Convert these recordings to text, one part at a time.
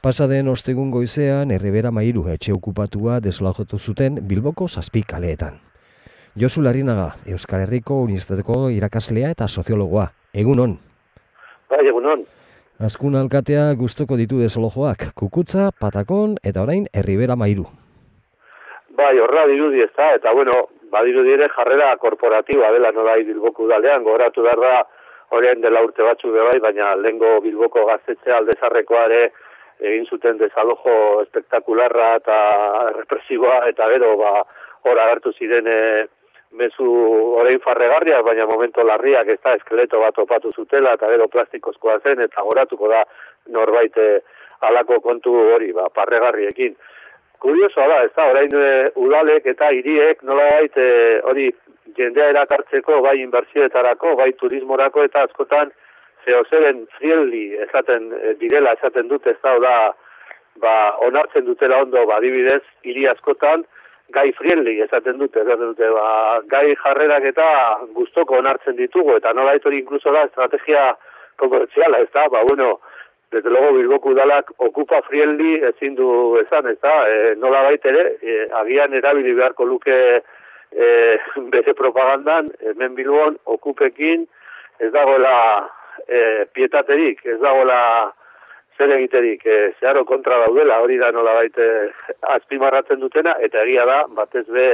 Pasaden ostegun goizean Erribera Mairu etxe okupatua deslojatu zuten Bilboko 7 kaleetan. Josu Larrinaga, Euskal Herriko Unibertsitateko irakaslea eta soziologoa. Egunon. Bai, egunon. Azkun alkatea gustoko ditu deslojoak, Kukutza, Patakon eta orain Erribera Mairu. Bai, horra dirudi ezta, eta bueno, badirudi ere jarrera korporatiba dela nolai Bilboko udalean, gogoratu behar da horien dela urte batzuk bai, baina lehengo Bilboko gaztetxea aldezarrekoa ere egin zuten desalojo espektakularra eta represiboa, eta gero hor agertu ziren mezu orain farregarriak, baina momento larriak ez da eskeleto bat topatu zutela, eta gero plastikozkoa zen, eta goratuko da norbait halako kontu hori, parregarriekin. Kuriosoa da, ez da, orain udalek eta hiriek nolabait hori jendea erakartzeko, bai inbertsioetarako, bai turismorako, eta askotan zeozeren friendly esaten direla esaten dute, ez da, onartzen dutela ondo, adibidez, hiri askotan, gai friendly esaten dute, gai jarrerak eta gustoko onartzen ditugu, eta nolabait hori inkluso da estrategia komertziala, ez da, desde luego Bilboko udalak okupa friendly ezin du esan, ez da, nolabait ere, agian erabili beharko luke bere propagandan, hemen Bilbon okupekin ez dagoela pietaterik, ez dagoela zer egiterik, zeharo kontra daudela, hori da nolabait azpimarratzen dutena, eta egia da, batez be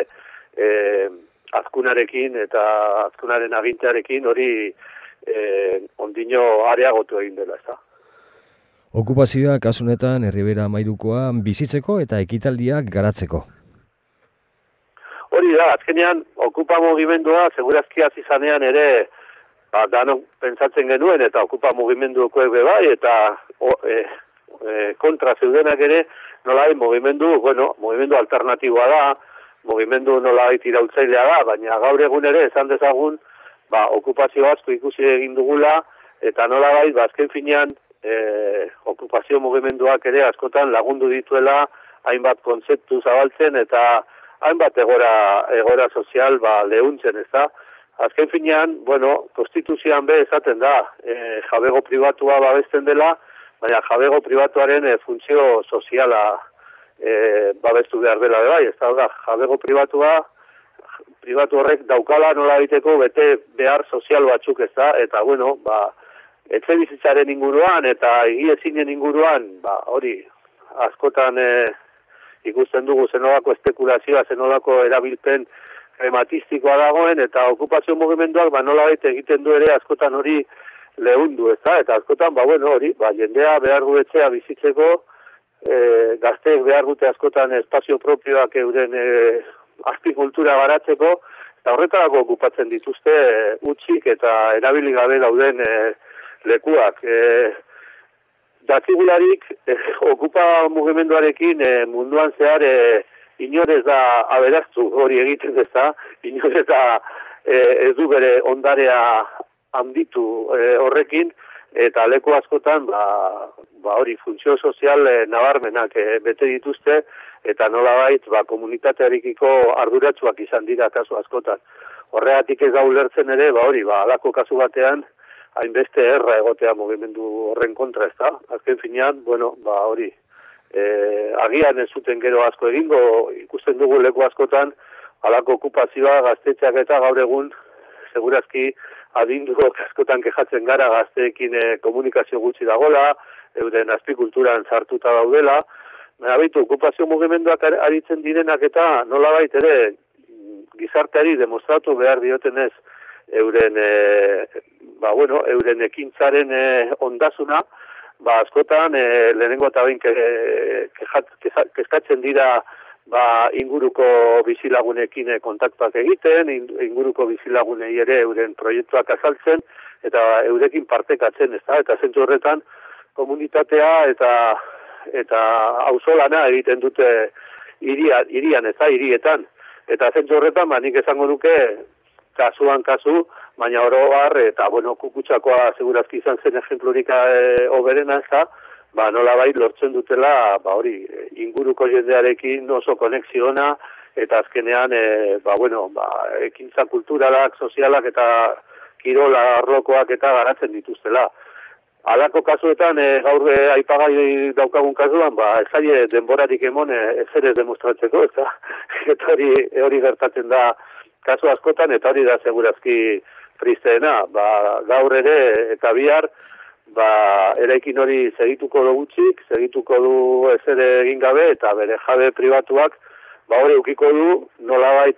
azkunarekin eta azkunaren agintearekin hori ondino areagotu egin dela, ez da. Okupazioa kasunetan Erribera Mairukoa bizitzeko eta ekitaldiak garatzeko. Hori da, azkenean okupa mugimendua segurazki hasi zanean ere danok pentsatzen genuen eta okupa mugimenduko bai eta kontra zeudenak ere nolabait mugimendu alternatiboa da, mugimendu nolabait iraultzailea da, baina gaur egun ere esan dezagun okupazio asko ikusi egin dugula eta nolabait azken finean okupazio mugimenduak ere askotan lagundu dituela hainbat kontzeptu zabaltzen eta hainbat egora sozial lehuntzen, ez da. Azken finean, konstituzioan esaten da, jabego pribatua babesten dela, baina jabego pribatuaren funtzio soziala babestu behar dela bai, ez da, jabego pribatu horrek daukala nola egiteko bete behar sozial batzuk, ez da, eta etxe bizitzaren inguruan eta egiezinen inguruan, hori, askotan ikusten dugu zenolako espekulazioa, zenolako erabilpen rematistikoa dagoen, eta okupazio mugimenduak nolabait egiten du ere askotan hori lehundu, ez da, eta askotan, jendea behar du etxea bizitzeko, gazteek behar dute askotan espazio propioak euren azpikultura garatzeko, eta horretarako okupatzen dituzte utzik eta erabili gabe dauden lekuak. Dakigularik, okupa mugimenduarekin munduan zehar inorez da aberaztu hori egiten ez da, inorez da ez du bere ondarea handitu horrekin, eta leku askotan hori funtzio sozial nabarmenak bete dituzte, eta nolabait komunitatearekiko arduratsuak izan dira kasu askotan. Horregatik ez da ulertzen ere, halako kasu batean, hainbeste erra egotea mugimendu horren kontra, ez da. Azken finean, hori, agian ez zuten gero asko egingo, ikusten dugu leku askotan, halako okupazioa gaztetxeak eta gaur egun, segurazki adinduko askotan kejatzen gara gazteekin komunikazio gutxi dagoela, euren azpikulturan sartuta daudela, okupazio mugimenduak aritzen direnak eta nolabait ere gizarteari demostratu behar diotenez euren ekintzaren ondasuna, askotan lehenengo eta behin kezkatzen dira inguruko bizilagunekin kontaktuak egiten, inguruko bizilagunei ere euren proiektuak azaltzen, eta eurekin partekatzen, ez da, eta zentzu horretan komunitatea eta auzolana egiten dute hirian, ez da, hirietan. Eta zentzu horretan, nik esango nuke, kasuan kasu, baina oro har, eta Kukutzakoa segurazki izan zen ejemplurik oberena, ez da, nolabait lortzen dutela, hori, inguruko jendearekin oso konexio ona, eta azkenean, ekintza kulturalak, sozialak eta kirola arlokoak eta garatzen dituztela. Halako kasuetan, gaur aipagai daukagun kasuan, ez zaie denborarik emon ezer ez demostratzeko, eta hori gertatzen da kasu askotan, eta hori da segurazki tristeena. Gaur ere eta bihar, eraikin hori segituko du gutxik, segituko du ezer egin gabe, eta bere jabe pribatuak, hori eukiko du, nolabait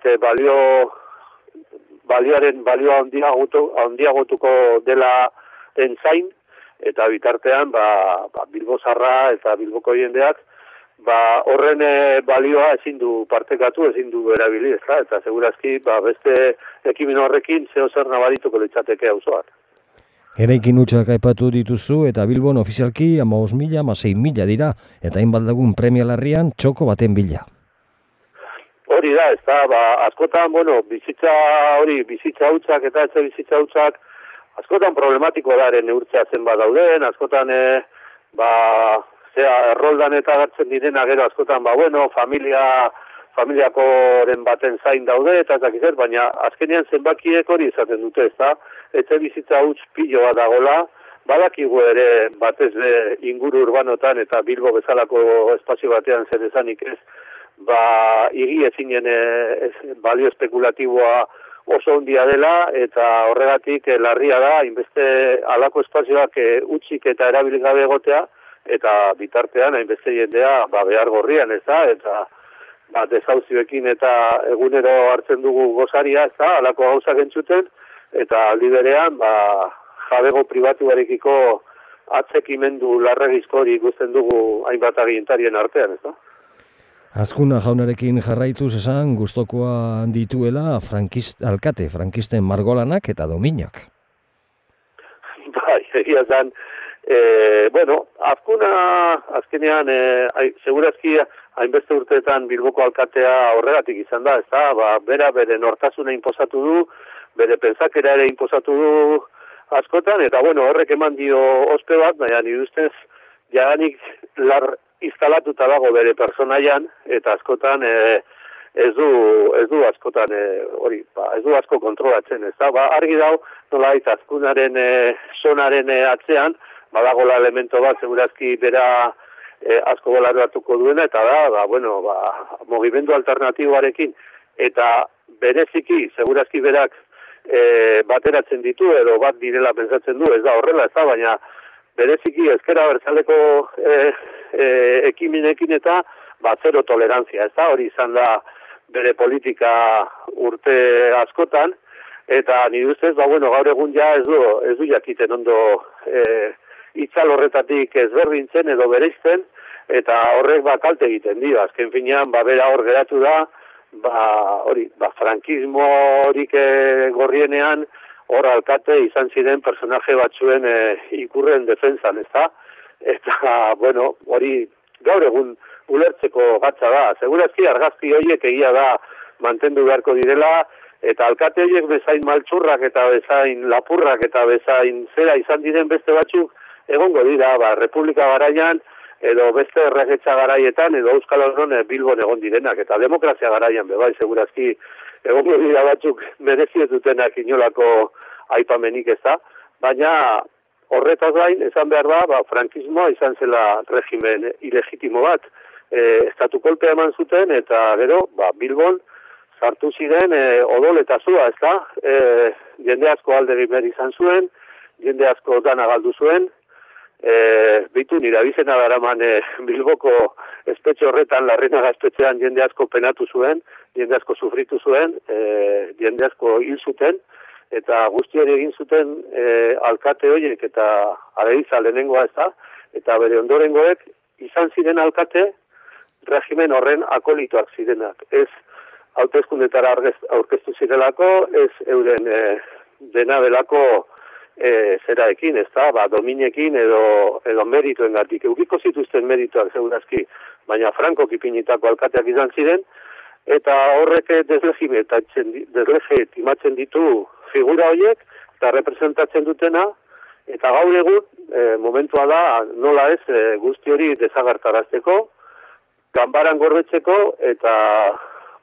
balioa handiagotuko dela zain, eta bitartean, Bilbo Zarra eta Bilboko jendeak, horren balioa ezin du partekatu, ezin du erabili, eta segurazki, beste ekimen horrekin zeo zer nabarituko litzateke auzoak. Eraikin hutsak aipatu dituzu eta Bilbon ofizialki 15.000, 16.000 dira, eta hainbat lagun premialarrian txoko baten bila. Hori da, askotan, bizitza hutsak eta etxe bizitza hutsak, askotan problematiko daren neurtzea zenbat dauden, askotan, erroldan eta gartzen direna gero askotan, familiakoren baten zain daude, eta zakizet, baina azkenean zenbakiek hori izaten dute, etxe bizitza huts piloa dagola, badakigu ere batez inguru urbanotan eta Bilbo bezalako espazio batean zer esanik ez, hiri ezinen balio espekulatiboa oso handia dela, eta horregatik larria da, hainbeste halako espazioak utzik eta erabiligabe egotea, eta bitartean hainbeste jendea behar gorrian, eta desauzioekin eta egunero hartzen dugu gozaria, halako gauzak entzuten, eta aldi berean, jabego pribatuarekiko atzekimendu larregizko hori ikusten dugu hainbat agintarien artean, Azkuna jaunarekin jarraituz esan gustokoa dituela alkate, frankisten margolanak eta dominak. Egia zan, azkenean, segurazki hainbeste urteetan Bilboko alkatea horregatik izan da, bere nortasuna inposatu du, bere pentsakera ere inposatu du askotan, eta horrek eman dio ospe bat, baina nire ustez jadanik instalatuta dago bere personaian, eta askotan ez du askotan ez du asko kontrolatzen, argi dau, nolait azkunaren sonaren atzean, badagola elemento bat, segurazki bera asko golaratuko duena, eta mugimendu alternatiboarekin, eta bereziki, segurazki berak bateratzen ditu, edo bat direla pentsatzen du, ez da horrela, baina bereziki ezkera bertzaleko ekimenekin eta zero tolerantzia, hori izan da bere politika urte askotan, eta nire ustez, gaur egun ja ez du jakiten ondo itzal horretatik ezberdintzen edo bereizten, eta horrek kalte egiten dio, azken finean, bera hor geratu da, frankismo horik gorrienean, hor alkate izan ziren personaje batzuen ikurren defensan, eta hori gaur egun ulertzeko gatza da. Segurazki argazki horiek egia da mantendu beharko direla, eta alkate horiek bezain maltsurrak eta bezain lapurrak eta bezain zera izan diren beste batzuk egongo dira, Republika garaian, edo beste erregetxa garaietan, edo Euskal Herrian Bilbon egon direnak, eta demokrazia garaian segurazki egongo dira batzuk merezi ez dutenak inolako aipamenik ez da, baina horretaz gain, esan behar da, frankismoa izan zela regimen ilegitimo bat, estatu kolpea eman zuten, eta gero, Bilbon sartu ziren odol eta zua, ez da, jende asko alde egin izan zuen, jende asko dana galdu zuen, bitu nire abizena daraman Bilboko espetxe horretan, Larrinaga espetxean jende asko penatu zuen, jende asko sufritu zuen, jende asko hil zuten, eta guzti hori egin zuten alkate horiek eta areiza lehenengoa ez da, eta bere ondorengoek izan ziren alkate regimen horren akolitoak zirenak. Ez hauteskundetara aurkeztu zirelako, ez euren dena delako zeraekin, ez da, dominekin edo meritoengatik. Eukiko zituzten meritoak segurazki, baina Frankok ipinitako alkateak izan ziren, eta horrek deslegitimatzen ditu figura horiek, eta representatzen dutena, eta gaur egun, momentua da, nola ez, guzti hori desagertarazteko, ganbaran gorbetzeko, eta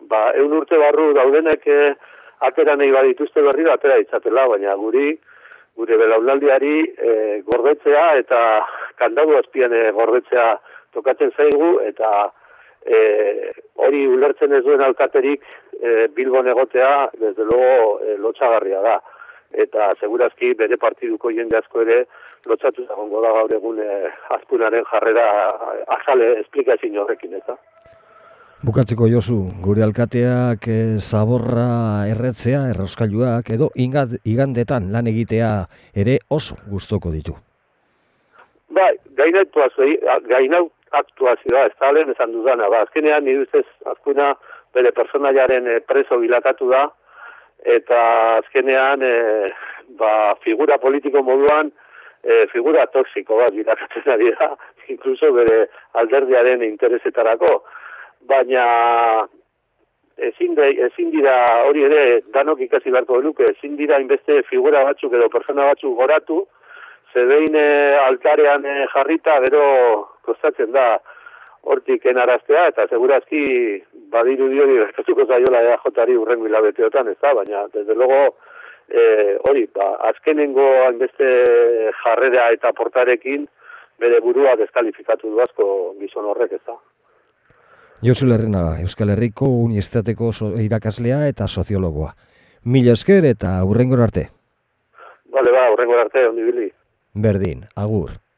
100 urte barru daudenek atera nahi badituzte berriro, atera ditzatela, baina guri gure belaunaldiari gordetzea eta kandadu azpian gordetzea tokatzen zaigu, eta hori ulertzen ez duen alkaterik Bilbon egotea, desde luego, lotxagarria da. Eta segurazki bere partiduko jende asko ere lotxatu egongo da gaur egun Azkunaren jarrera azale esplikazio horrekin, eta. Bukatzeko, Josu, gure alkateak zaborra erretzea, errauskailuak, edo igandetan lan egitea ere oso gustoko ditu. Bai, gainaktuazioa, ez da lehen esan dudana, azkenean nire ustez Azkuna bere personaiaren preso bilakatu da, eta azkenean figura politiko moduan figura toksiko bat bilakatzen ari da, inkluso bere alderdiaren interesetarako. Baina ezin dira, hori ere danok ikasi beharko genuke, ezin dira inbeste figura batzuk edo persona batzuk goratu, zebein altarean jarrita, gero kostatzen da hortik enaraztea, eta segurazki badiru hori bertatuko zaiola EAJ-ari urrengo hilabeteotan, ez da, baina, desde luego, hori, azkenengo hainbeste jarrera eta portarekin bere burua deskalifikatu du asko gizon horrek, ez da. Josu Larrinaga, Euskal Herriko Unibertsitateko irakaslea eta soziologoa. Mila esker eta hurrengora arte. Bale, hurrengora arte, ondi bili. Berdin, agur.